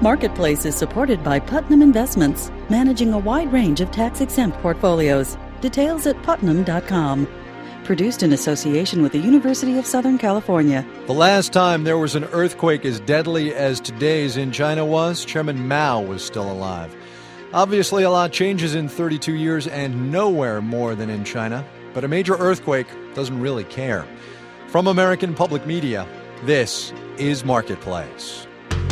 Marketplace is supported by Putnam Investments, managing a wide range of tax-exempt portfolios. Details at putnam.com. Produced in association with the University of Southern California. The last time there was an earthquake as deadly as today's in China was, Chairman Mao was still alive. Obviously, a lot changes in 32 years and nowhere more than in China. But a major earthquake doesn't really care. From American Public Media, this is Marketplace.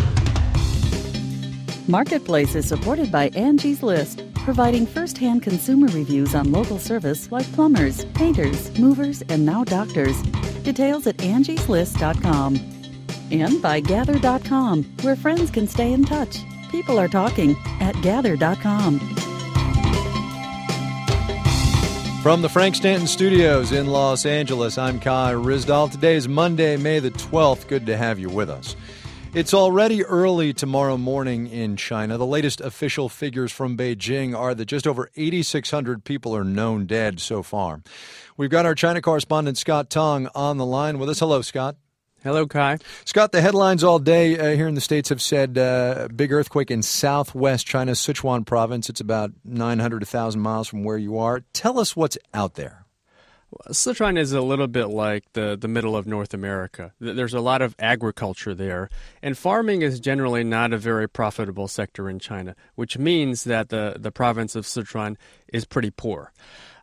Marketplace is supported by Angie's List, providing first-hand consumer reviews on local service like plumbers, painters, movers, and now doctors. Details at angieslist.com. And by Gather.com, where friends can stay in touch. People are talking at Gather.com. From the Frank Stanton Studios in Los Angeles, I'm Kai Ryssdal. Today is Monday, May the 12th. Good to have you with us. It's already early tomorrow morning in China. The latest official figures from Beijing are that just over 8,600 people are known dead so far. We've got our China correspondent Scott Tong on the line with us. Hello, Scott. Hello, Kai. Scott, the headlines all day here in the States have said big earthquake in southwest China's Sichuan province. It's about 900 to 1,000 miles from where you are. Tell us what's out there. Sichuan is a little bit like the middle of North America. There's a lot of agriculture there, and farming is generally not a very profitable sector in China, which means that the province of Sichuan is pretty poor.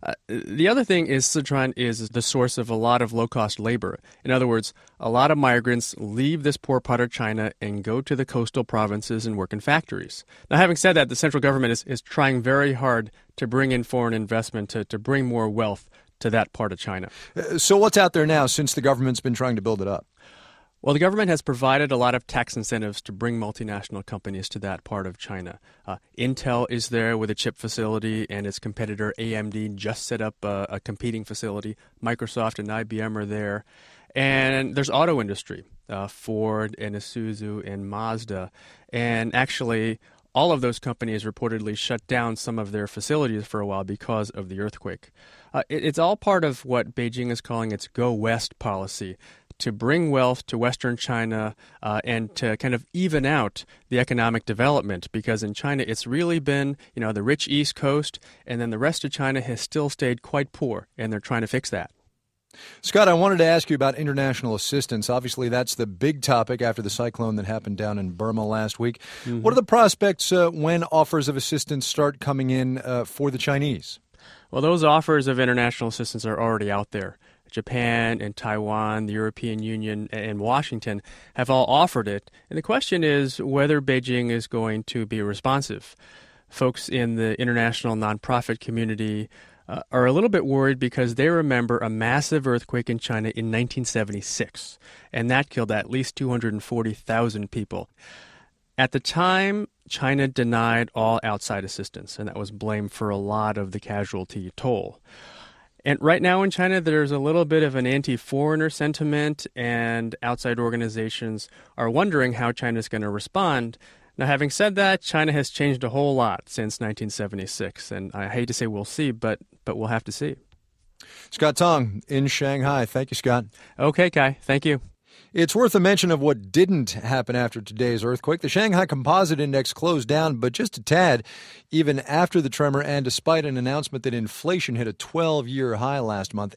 The other thing is Sichuan is the source of a lot of low-cost labor. In other words, a lot of migrants leave this poor part of China and go to the coastal provinces and work in factories. Now, having said that, the central government is trying very hard to bring in foreign investment, to bring more wealth to that part of China. So what's out there now since the government's been trying to build it up? Well, the government has provided a lot of tax incentives to bring multinational companies to that part of China. Intel is there with a chip facility, and its competitor AMD just set up a competing facility. Microsoft and IBM are there. And there's auto industry, Ford and Isuzu and Mazda. And actually, all of those companies reportedly shut down some of their facilities for a while because of the earthquake. It's all part of what Beijing is calling its Go West policy, to bring wealth to Western China and to kind of even out the economic development, because in China it's really been, the rich East Coast, and then the rest of China has still stayed quite poor, and they're trying to fix that. Scott, I wanted to ask you about international assistance. Obviously, that's the big topic after the cyclone that happened down in Burma last week. Mm-hmm. What are the prospects when offers of assistance start coming in for the Chinese? Well, those offers of international assistance are already out there. Japan and Taiwan, the European Union, and Washington have all offered it. And the question is whether Beijing is going to be responsive. Folks in the international nonprofit community are a little bit worried because they remember a massive earthquake in China in 1976, and that killed at least 240,000 people. At the time, China denied all outside assistance, and that was blamed for a lot of the casualty toll. And right now in China, there's a little bit of an anti-foreigner sentiment, and outside organizations are wondering how China's going to respond. Now, having said that, China has changed a whole lot since 1976, and I hate to say we'll see, but we'll have to see. Scott Tong in Shanghai. Thank you, Scott. Okay, Kai. Thank you. It's worth a mention of what didn't happen after today's earthquake. The Shanghai Composite Index closed down, but just a tad, even after the tremor, and despite an announcement that inflation hit a 12-year high last month.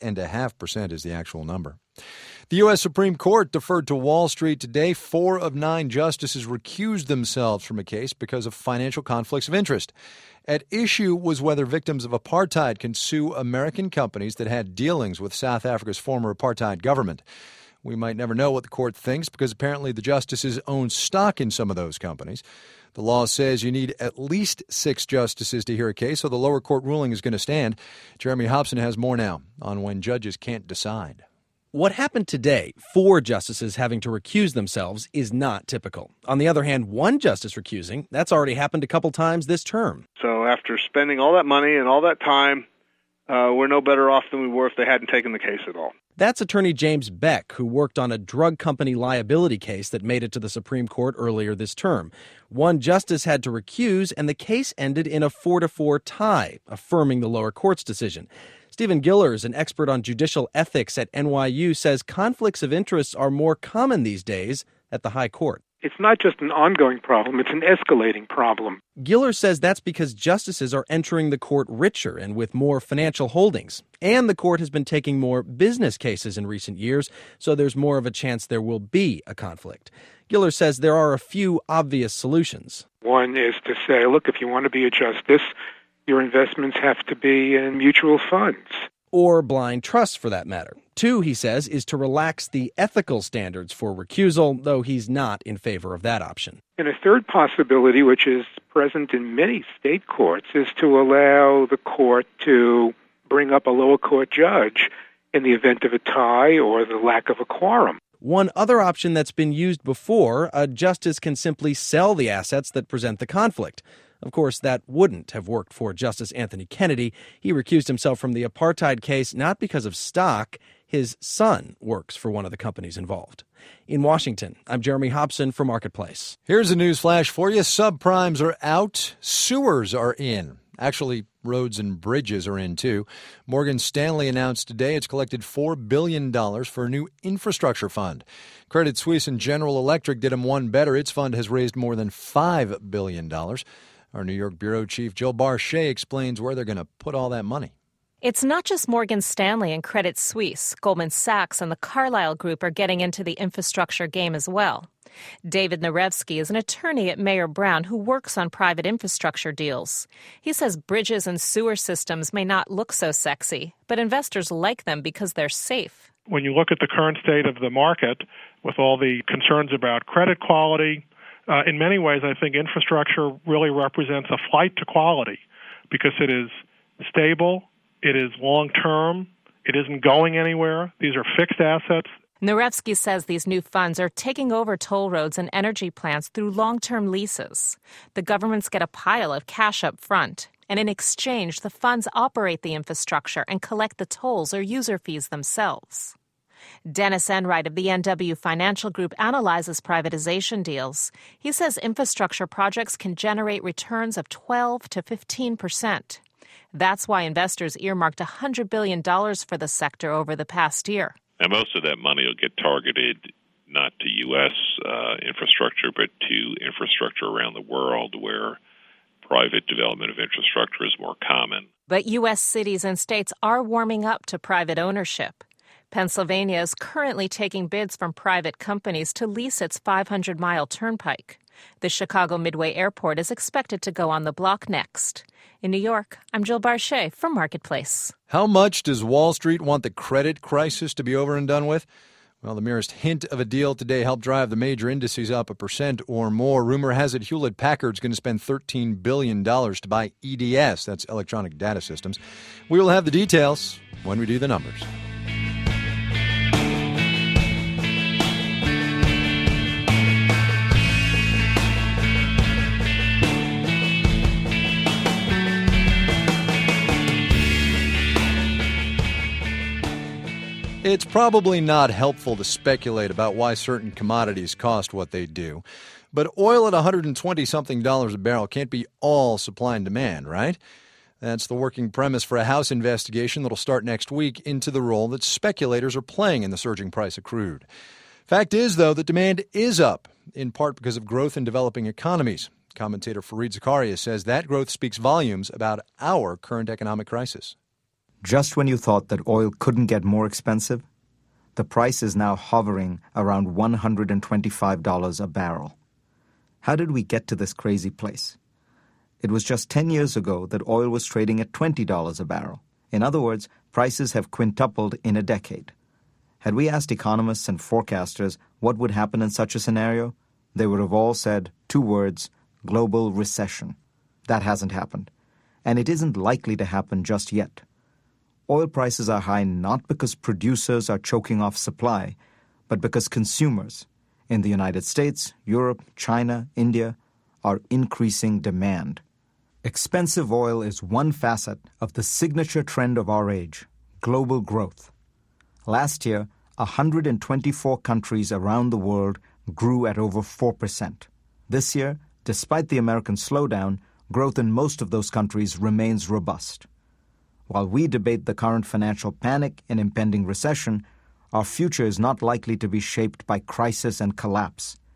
8.5% is the actual number. The U.S. Supreme Court deferred to Wall Street today. 4 of 9 justices recused themselves from a case because of financial conflicts of interest. At issue was whether victims of apartheid can sue American companies that had dealings with South Africa's former apartheid government. We might never know what the court thinks because apparently the justices own stock in some of those companies. The law says you need at least 6 justices to hear a case, so the lower court ruling is going to stand. Jeremy Hobson has more now on when judges can't decide. What happened today, 4 justices having to recuse themselves, is not typical. On the other hand, 1 justice recusing, that's already happened a couple times this term. So after spending all that money and all that time, we're no better off than we were if they hadn't taken the case at all. That's attorney James Beck, who worked on a drug company liability case that made it to the Supreme Court earlier this term. 1 justice had to recuse, and the case ended in a 4-4 tie, affirming the lower court's decision. Stephen Gillers, an expert on judicial ethics at NYU, says conflicts of interest are more common these days at the high court. It's not just an ongoing problem, it's an escalating problem. Giller says that's because justices are entering the court richer and with more financial holdings. And the court has been taking more business cases in recent years, so there's more of a chance there will be a conflict. Giller says there are a few obvious solutions. One is to say, look, if you want to be a justice, your investments have to be in mutual funds. Or blind trusts, for that matter. Two, he says, is to relax the ethical standards for recusal, though he's not in favor of that option. And a third possibility, which is present in many state courts, is to allow the court to bring up a lower court judge in the event of a tie or the lack of a quorum. One other option that's been used before, a justice can simply sell the assets that present the conflict. Of course, that wouldn't have worked for Justice Anthony Kennedy. He recused himself from the apartheid case not because of stock. His son works for one of the companies involved. In Washington, I'm Jeremy Hobson for Marketplace. Here's a news flash for you. Subprimes are out. Sewers are in. Actually, roads and bridges are in, too. Morgan Stanley announced today it's collected $4 billion for a new infrastructure fund. Credit Suisse and General Electric did them one better. Its fund has raised more than $5 billion. Our New York bureau chief, Jill Barchet, explains where they're going to put all that money. It's not just Morgan Stanley and Credit Suisse. Goldman Sachs and the Carlyle Group are getting into the infrastructure game as well. David Narevsky is an attorney at Mayer Brown who works on private infrastructure deals. He says bridges and sewer systems may not look so sexy, but investors like them because they're safe. When you look at the current state of the market, with all the concerns about credit quality, in many ways, I think infrastructure really represents a flight to quality because it is stable, it is long-term, it isn't going anywhere. These are fixed assets. Narevsky says these new funds are taking over toll roads and energy plants through long-term leases. The governments get a pile of cash up front, and in exchange, the funds operate the infrastructure and collect the tolls or user fees themselves. Dennis Enright of the NW Financial Group analyzes privatization deals. He says infrastructure projects can generate returns of 12 to 15%. That's why investors earmarked $100 billion for the sector over the past year. And most of that money will get targeted not to U.S. Infrastructure, but to infrastructure around the world where private development of infrastructure is more common. But U.S. cities and states are warming up to private ownership. Pennsylvania is currently taking bids from private companies to lease its 500-mile turnpike. The Chicago Midway Airport is expected to go on the block next. In New York, I'm Jill Barchet for Marketplace. How much does Wall Street want the credit crisis to be over and done with? Well, the merest hint of a deal today helped drive the major indices up 1% or more. Rumor has it Hewlett-Packard's going to spend $13 billion to buy EDS, that's Electronic Data Systems. We will have the details when we do the numbers. It's probably not helpful to speculate about why certain commodities cost what they do. But oil at $120-something a barrel can't be all supply and demand, right? That's the working premise for a House investigation that'll start next week into the role that speculators are playing in the surging price of crude. Fact is, though, that demand is up, in part because of growth in developing economies. Commentator Fareed Zakaria says that growth speaks volumes about our current economic crisis. Just when you thought that oil couldn't get more expensive, the price is now hovering around $125 a barrel. How did we get to this crazy place? It was just 10 years ago that oil was trading at $20 a barrel. In other words, prices have quintupled in a decade. Had we asked economists and forecasters what would happen in such a scenario, they would have all said two words: global recession. That hasn't happened, and it isn't likely to happen just yet. Oil prices are high not because producers are choking off supply, but because consumers in the United States, Europe, China, India are increasing demand. Expensive oil is one facet of the signature trend of our age, global growth. Last year, 124 countries around the world grew at over 4%. This year, despite the American slowdown, growth in most of those countries remains robust. While we debate the current financial panic and impending recession, our future is not likely to be shaped by crisis and collapse.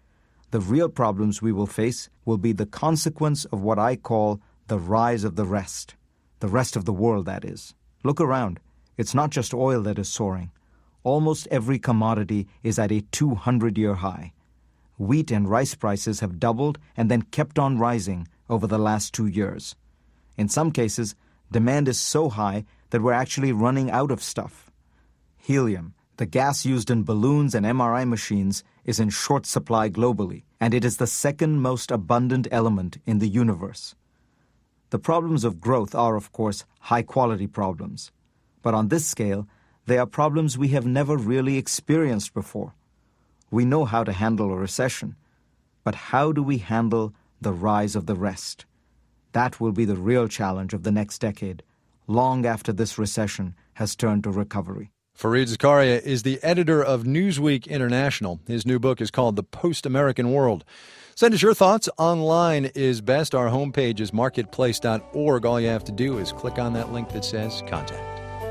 The real problems we will face will be the consequence of what I call the rise of the rest of the world, that is. Look around. It's not just oil that is soaring. Almost every commodity is at a 200-year high. Wheat and rice prices have doubled and then kept on rising over the last 2 years. In some cases, demand is so high that we're actually running out of stuff. Helium, the gas used in balloons and MRI machines, is in short supply globally, and it is the second most abundant element in the universe. The problems of growth are, of course, high-quality problems. But on this scale, they are problems we have never really experienced before. We know how to handle a recession, but how do we handle the rise of the rest? That will be the real challenge of the next decade, long after this recession has turned to recovery. Fareed Zakaria is the editor of Newsweek International. His new book is called The Post-American World. Send us your thoughts. Online is best. Our homepage is marketplace.org. All you have to do is click on that link that says Contact.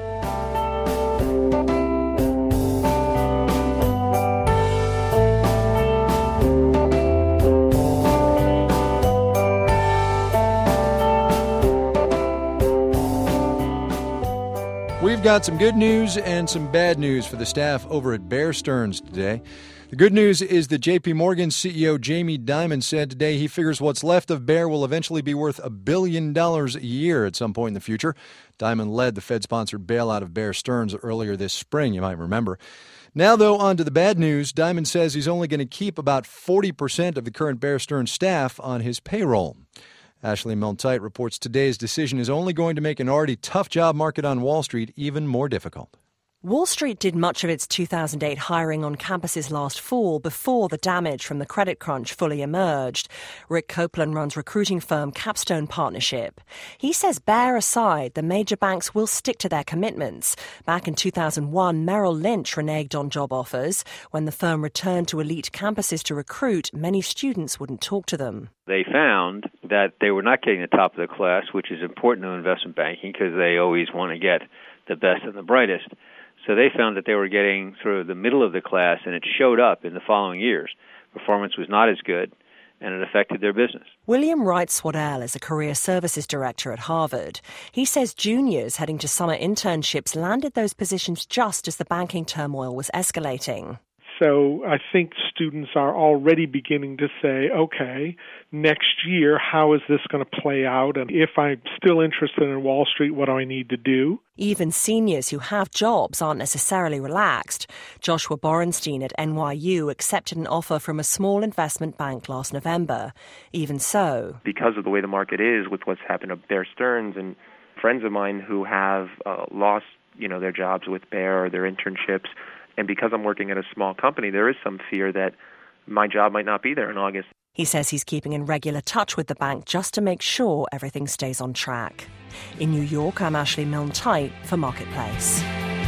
We've got some good news and some bad news for the staff over at Bear Stearns today. The good news is that J.P. Morgan CEO Jamie Dimon said today he figures what's left of Bear will eventually be worth $1 billion a year at some point in the future. Dimon led the Fed-sponsored bailout of Bear Stearns earlier this spring, you might remember. Now, though, on to the bad news. Dimon says he's only going to keep about 40% of the current Bear Stearns staff on his payroll. Ashley Milne-Tite reports today's decision is only going to make an already tough job market on Wall Street even more difficult. Wall Street did much of its 2008 hiring on campuses last fall before the damage from the credit crunch fully emerged. Rick Copeland runs recruiting firm Capstone Partnership. He says Bear aside, the major banks will stick to their commitments. Back in 2001, Merrill Lynch reneged on job offers. When the firm returned to elite campuses to recruit, many students wouldn't talk to them. They found that they were not getting the top of the class, which is important to investment banking because they always want to get the best and the brightest. So they found that they were getting sort of the middle of the class, and it showed up in the following years. Performance was not as good, and it affected their business. William Wright Swaddell is a career services director at Harvard. He says juniors heading to summer internships landed those positions just as the banking turmoil was escalating. So I think students are already beginning to say, okay, next year, how is this going to play out? And if I'm still interested in Wall Street, what do I need to do? Even seniors who have jobs aren't necessarily relaxed. Joshua Borenstein at NYU accepted an offer from a small investment bank last November. Even so, because of the way the market is with what's happened to Bear Stearns and friends of mine who have lost, their jobs with Bear or their internships, and because I'm working at a small company, there is some fear that my job might not be there in August. He says he's keeping in regular touch with the bank just to make sure everything stays on track. In New York, I'm Ashley Milne-Tite for Marketplace.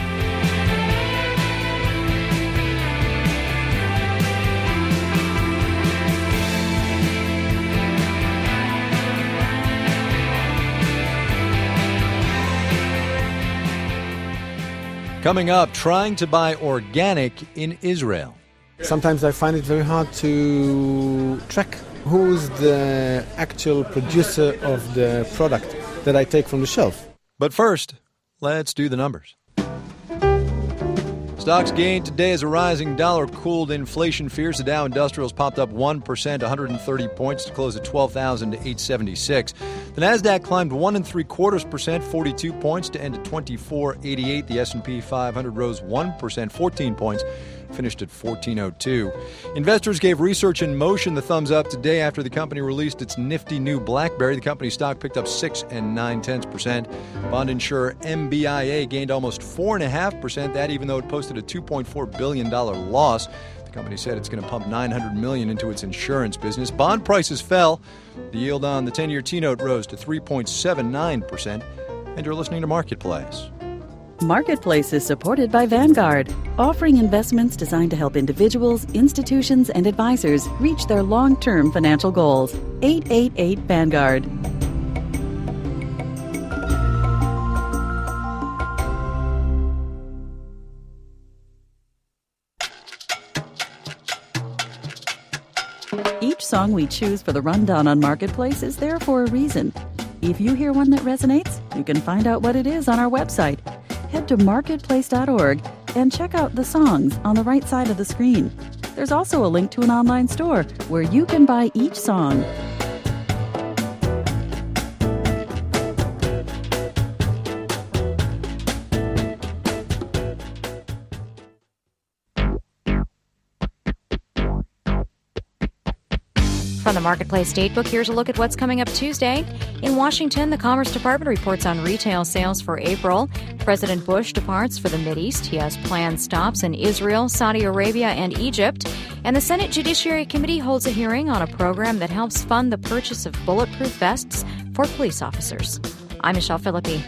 Coming up, trying to buy organic in Israel. Sometimes I find it very hard to track who's the actual producer of the product that I take from the shelf. But first, let's do the numbers. Stocks gained today as a rising dollar cooled inflation fears. The Dow Industrials popped up 1%, 130 points to close at 12,876. The Nasdaq climbed 1 3/4%, 42 points to end at 2488. The S&P 500 rose 1%, 14 points, finished at 1402. Investors gave Research in Motion the thumbs up today after the company released its nifty new BlackBerry. The company's stock picked up 6 9/10%. Bond insurer MBIA gained almost 4.5%. That even though it posted a $2.4 billion loss. The company said it's going to pump $900 million into its insurance business. Bond prices fell. The yield on the 10-year T-note rose to 3.79%. And you're listening to Marketplace. Marketplace is supported by Vanguard, offering investments designed to help individuals, institutions, and advisors reach their long-term financial goals. 888 Vanguard. Each song we choose for the rundown on Marketplace is there for a reason. If you hear one that resonates, you can find out what it is on our website. Head to marketplace.org and check out the songs on the right side of the screen. There's also a link to an online store where you can buy each song. From the Marketplace Datebook, here's a look at what's coming up Tuesday. In Washington, the Commerce Department reports on retail sales for April. President Bush departs for the Mideast. He has planned stops in Israel, Saudi Arabia, and Egypt. And the Senate Judiciary Committee holds a hearing on a program that helps fund the purchase of bulletproof vests for police officers. I'm Michelle Philippi.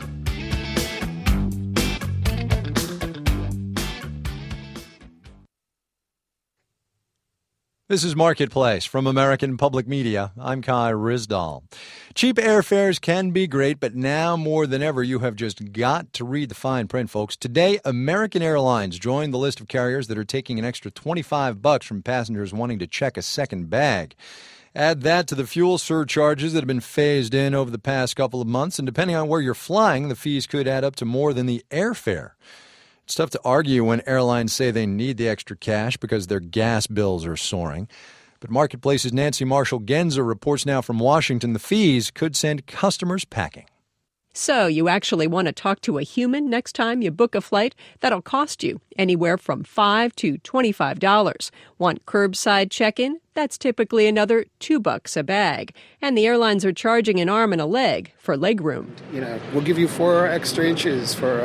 This is Marketplace from American Public Media. I'm Kai Ryssdal. Cheap airfares can be great, but now more than ever, you have just got to read the fine print, folks. Today, American Airlines joined the list of carriers that are taking an extra $25 from passengers wanting to check a second bag. Add that to the fuel surcharges that have been phased in over the past couple of months, and depending on where you're flying, the fees could add up to more than the airfare. It's tough to argue when airlines say they need the extra cash because their gas bills are soaring. But Marketplace's Nancy Marshall-Genzer reports now from Washington the fees could send customers packing. So you actually want to talk to a human next time you book a flight? That'll cost you anywhere from $5 to $25. Want curbside check-in? That's typically another $2 a bag. And the airlines are charging an arm and a leg for legroom. We'll give you 4 extra inches for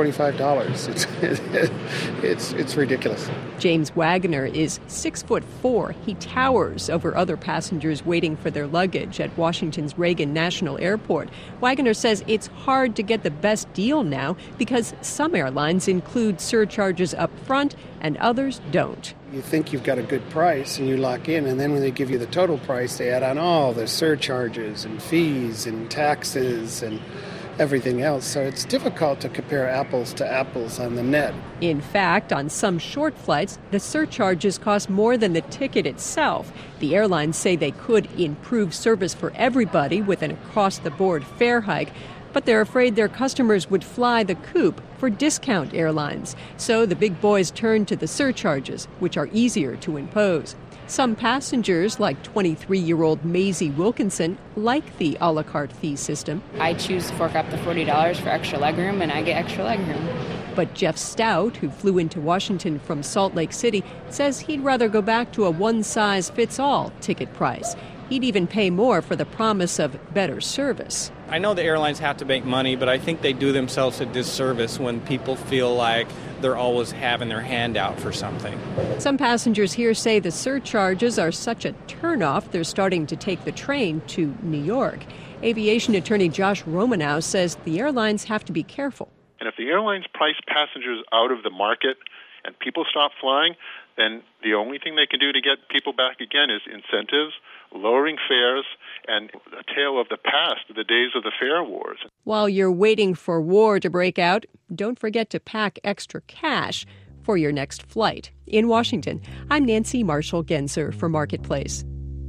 $125. It's ridiculous. James Wagner is 6'4". He towers over other passengers waiting for their luggage at Washington's Reagan National Airport. Wagner says it's hard to get the best deal now because some airlines include surcharges up front and others don't. You think you've got a good price and you lock in, and then when they give you the total price, they add on all the surcharges and fees and taxes and everything else. So it's difficult to compare apples to apples on the net. In fact, on some short flights, the surcharges cost more than the ticket itself. The airlines say they could improve service for everybody with an across-the-board fare hike, but they're afraid their customers would fly the coop for discount airlines. So the big boys turn to the surcharges, which are easier to impose. Some passengers, like 23-year-old Maisie Wilkinson, like the a la carte fee system. I choose to fork up the $40 for extra legroom, and I get extra legroom. But Jeff Stout, who flew into Washington from Salt Lake City, says he'd rather go back to a one-size-fits-all ticket price. He'd even pay more for the promise of better service. I know the airlines have to make money, but I think they do themselves a disservice when people feel like they're always having their hand out for something. Some passengers here say the surcharges are such a turnoff, they're starting to take the train to New York. Aviation attorney Josh Romanow says the airlines have to be careful. And if the airlines price passengers out of the market and people stop flying, then the only thing they can do to get people back again is incentives, lowering fares, and a tale of the past, the days of the fare wars. While you're waiting for war to break out, don't forget to pack extra cash for your next flight. In Washington, I'm Nancy Marshall-Genzer for Marketplace.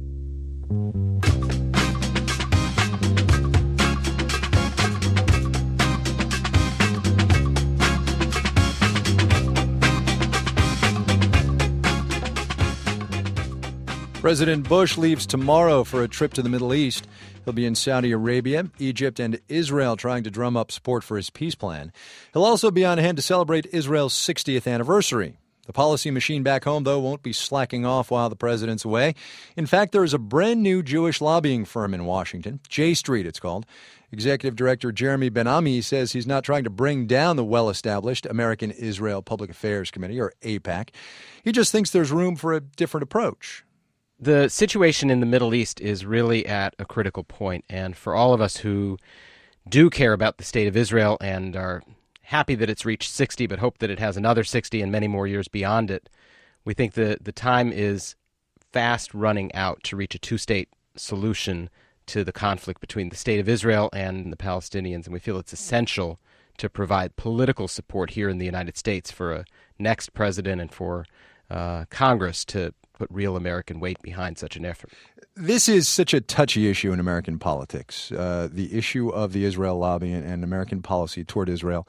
President Bush leaves tomorrow for a trip to the Middle East. He'll be in Saudi Arabia, Egypt, and Israel trying to drum up support for his peace plan. He'll also be on hand to celebrate Israel's 60th anniversary. The policy machine back home, though, won't be slacking off while the president's away. In fact, there is a brand new Jewish lobbying firm in Washington, J Street it's called. Executive Director Jeremy Ben-Ami says he's not trying to bring down the well-established American Israel Public Affairs Committee, or AIPAC. He just thinks there's room for a different approach. The situation in the Middle East is really at a critical point, and for all of us who do care about the state of Israel and are happy that it's reached 60 but hope that it has another 60 and many more years beyond it, we think the time is fast running out to reach a two-state solution to the conflict between the state of Israel and the Palestinians, and we feel it's essential to provide political support here in the United States for a next president and for Congress to put real American weight behind such an effort. This is such a touchy issue in American politics, the issue of the Israel lobby and American policy toward Israel.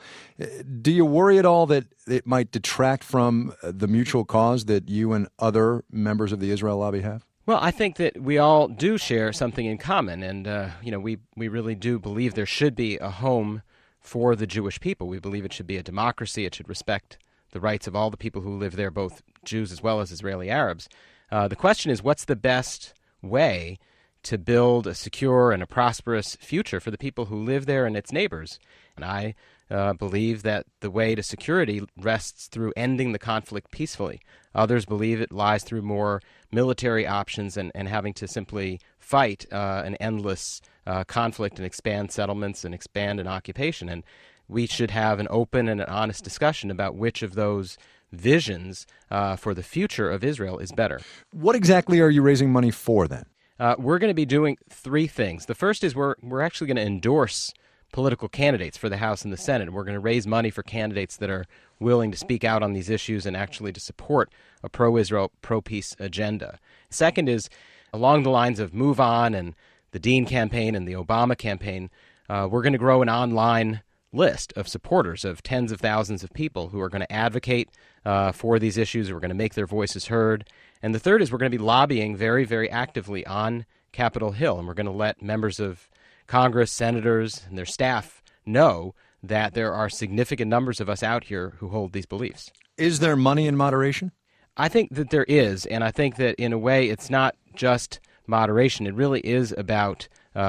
Do you worry at all that it might detract from the mutual cause that you and other members of the Israel lobby have? Well, I think that we all do share something in common, and we really do believe there should be a home for the Jewish people. We believe it should be a democracy. It should respect the rights of all the people who live there, both Jews as well as Israeli Arabs. The question is, what's the best way to build a secure and a prosperous future for the people who live there and its neighbors? And I believe that the way to security rests through ending the conflict peacefully. Others believe it lies through more military options and having to simply fight an endless conflict and expand settlements and expand an occupation. And we should have an open and an honest discussion about which of those visions for the future of Israel is better. What exactly are you raising money for then? We're going to be doing three things. The first is we're actually going to endorse political candidates for the House and the Senate. We're going to raise money for candidates that are willing to speak out on these issues and actually to support a pro-Israel, pro-peace agenda. Second is along the lines of Move On and the Dean campaign and the Obama campaign, we're going to grow an online list of supporters of tens of thousands of people who are going to advocate for these issues, who are going to make their voices heard. And the third is we're going to be lobbying very, very actively on Capitol Hill, and we're going to let members of Congress, senators, and their staff know that there are significant numbers of us out here who hold these beliefs. Is there money in moderation? I think that there is, and I think that in a way it's not just moderation. It really is about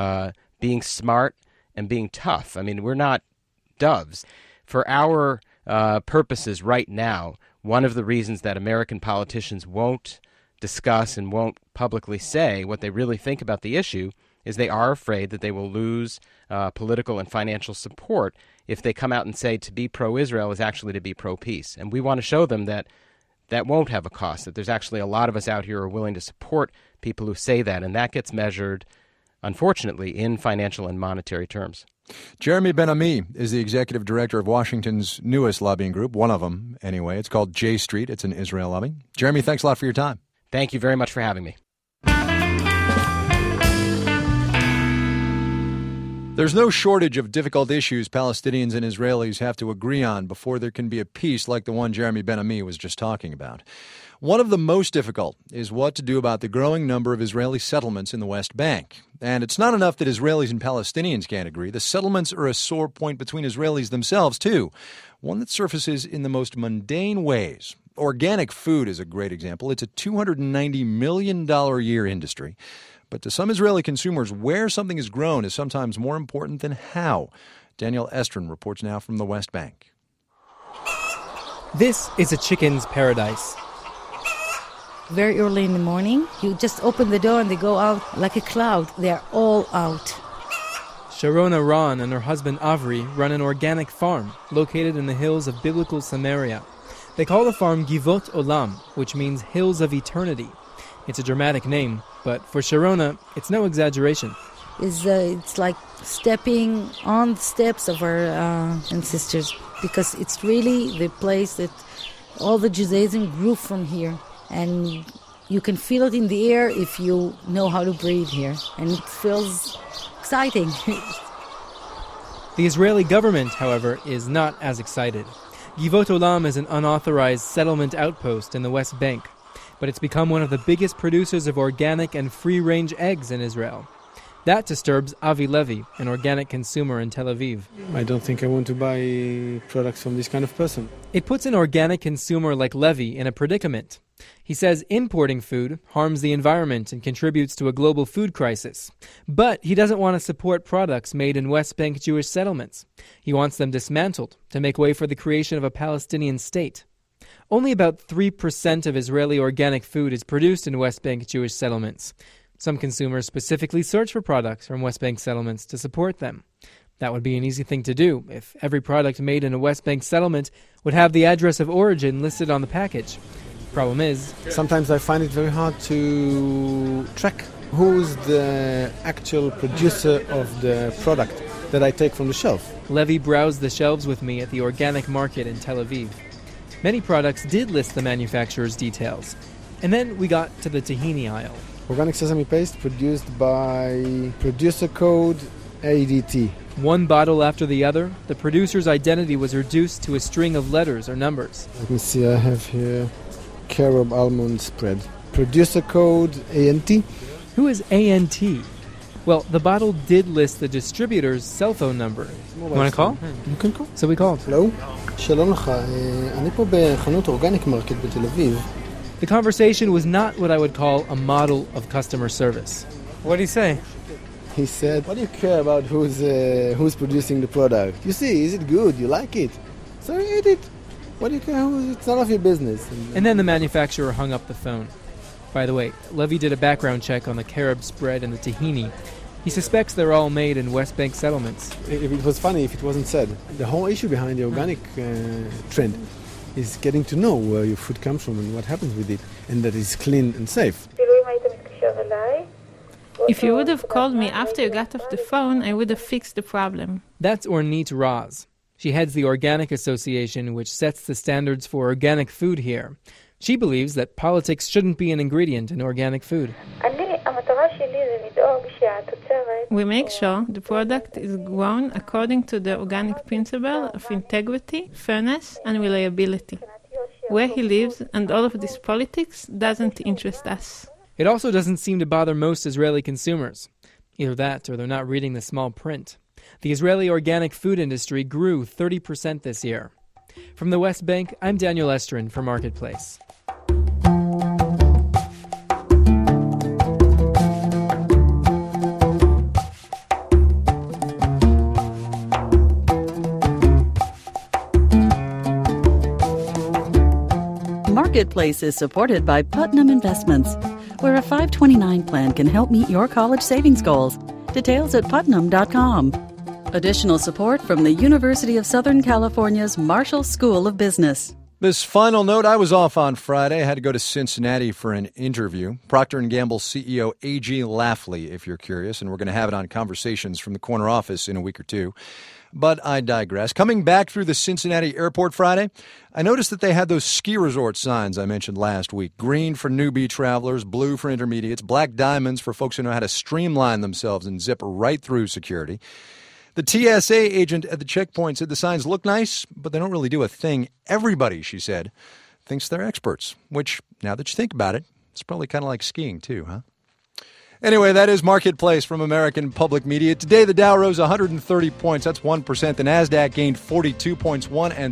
being smart and being tough. I mean, we're not doves. For our purposes right now, one of the reasons that American politicians won't discuss and won't publicly say what they really think about the issue is they are afraid that they will lose political and financial support if they come out and say to be pro-Israel is actually to be pro-peace. And we want to show them that that won't have a cost, that there's actually a lot of us out here who are willing to support people who say that, and that gets measured, unfortunately, in financial and monetary terms. Jeremy Ben-Ami is the executive director of Washington's newest lobbying group, one of them anyway. It's called J Street. It's an Israel lobby. Jeremy, thanks a lot for your time. Thank you very much for having me. There's no shortage of difficult issues Palestinians and Israelis have to agree on before there can be a peace like the one Jeremy Ben-Ami was just talking about. One of the most difficult is what to do about the growing number of Israeli settlements in the West Bank. And it's not enough that Israelis and Palestinians can't agree. The settlements are a sore point between Israelis themselves, too, one that surfaces in the most mundane ways. Organic food is a great example. It's a $290 million a year industry. But to some Israeli consumers, where something is grown is sometimes more important than how. Daniel Estrin reports now from the West Bank. This is a chicken's paradise. Very early in the morning, you just open the door and they go out like a cloud. They're all out. Sharona Ron and her husband Avri run an organic farm located in the hills of biblical Samaria. They call the farm Givot Olam, which means hills of eternity. It's a dramatic name, but for Sharona, it's no exaggeration. It's like stepping on the steps of our ancestors, because it's really the place that all the Judaism grew from here. And you can feel it in the air if you know how to breathe here. And it feels exciting. The Israeli government, however, is not as excited. Givot Olam is an unauthorized settlement outpost in the West Bank, but it's become one of the biggest producers of organic and free-range eggs in Israel. That disturbs Avi Levy, an organic consumer in Tel Aviv. I don't think I want to buy products from this kind of person. It puts an organic consumer like Levy in a predicament. He says importing food harms the environment and contributes to a global food crisis. But he doesn't want to support products made in West Bank Jewish settlements. He wants them dismantled to make way for the creation of a Palestinian state. Only about 3% of Israeli organic food is produced in West Bank Jewish settlements. Some consumers specifically search for products from West Bank settlements to support them. That would be an easy thing to do if every product made in a West Bank settlement would have the address of origin listed on the package. Problem is, sometimes I find it very hard to track who's the actual producer of the product that I take from the shelf. Levy browsed the shelves with me at the organic market in Tel Aviv. Many products did list the manufacturer's details. And then we got to the tahini aisle. Organic sesame paste produced by producer code ADT. One bottle after the other, the producer's identity was reduced to a string of letters or numbers. Let me see, I have here carob almond spread. Producer code ANT. Who is ANT? Well, the bottle did list the distributor's cell phone number. You want to call? You can call. So we called. Hello? שלום לך, אני פה בחנות אורגניק מרקט בתל אביב. The conversation was not what I would call a model of customer service. What did he say? He said, what do you care about who's producing the product? You see, is it good? You like it? So eat it. What do you care? It's none of your business. And then the manufacturer hung up the phone. By the way, Levy did a background check on the carob spread and the tahini. He suspects they're all made in West Bank settlements. It was funny if it wasn't said. The whole issue behind the organic trend is getting to know where your food comes from and what happens with it, and that it's clean and safe. If you would have called me after you got off the phone, I would have fixed the problem. That's Ornit Raz. She heads the Organic Association, which sets the standards for organic food here. She believes that politics shouldn't be an ingredient in organic food. We make sure the product is grown according to the organic principle of integrity, fairness, and reliability. Where he lives and all of this politics doesn't interest us. It also doesn't seem to bother most Israeli consumers. Either that or they're not reading the small print. The Israeli organic food industry grew 30% this year. From the West Bank, I'm Daniel Estrin for Marketplace. Marketplace is supported by Putnam Investments, where a 529 plan can help meet your college savings goals. Details at putnam.com. Additional support from the University of Southern California's Marshall School of Business. This final note, I was off on Friday. I had to go to Cincinnati for an interview. Procter & Gamble CEO A.G. Lafley, if you're curious, and we're going to have it on Conversations from the Corner Office in a week or two. But I digress. Coming back through the Cincinnati airport Friday, I noticed that they had those ski resort signs I mentioned last week. Green for newbie travelers, blue for intermediates, black diamonds for folks who know how to streamline themselves and zip right through security. The TSA agent at the checkpoint said the signs look nice, but they don't really do a thing. Everybody, she said, thinks they're experts, which, now that you think about it, it's probably kind of like skiing too, huh? Anyway, that is Marketplace from American Public Media. Today, the Dow rose 130 points. That's 1%. The Nasdaq gained 42 points,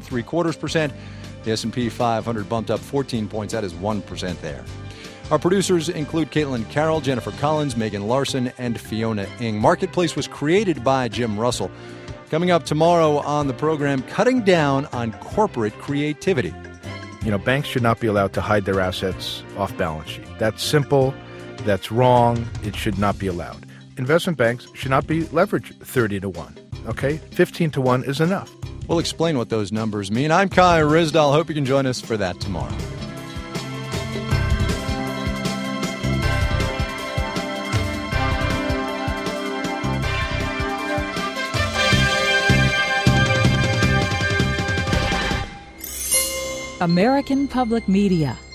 1.75%. The S&P 500 bumped up 14 points. That is 1% there. Our producers include Caitlin Carroll, Jennifer Collins, Megan Larson, and Fiona Ng. Marketplace was created by Jim Russell. Coming up tomorrow on the program, cutting down on corporate creativity. You know, banks should not be allowed to hide their assets off balance sheet. That's simple. That's wrong. It should not be allowed. Investment banks should not be leveraged 30 to 1. Okay? 15 to 1 is enough. We'll explain what those numbers mean. I'm Kai Rizdal. Hope you can join us for that tomorrow. American Public Media